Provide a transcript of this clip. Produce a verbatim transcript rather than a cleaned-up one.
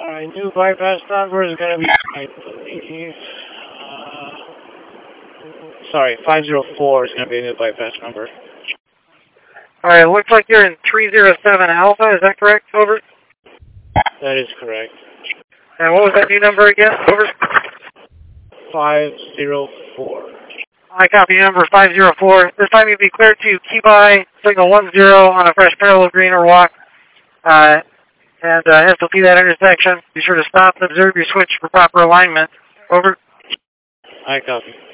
Alright, new bypass number is going to be, I believe, uh, sorry, five zero four is going to be a new bypass number. Alright, looks like you're in three zero seven Alpha, is that correct? Over. That is correct. And what was that new number again? Over. five zero four. I copy number five zero four. This time you'll be cleared to key by signal one zero on a fresh parallel green or walk. Uh, and uh, as to see that intersection, be sure to stop and observe your switch for proper alignment. Over. I copy.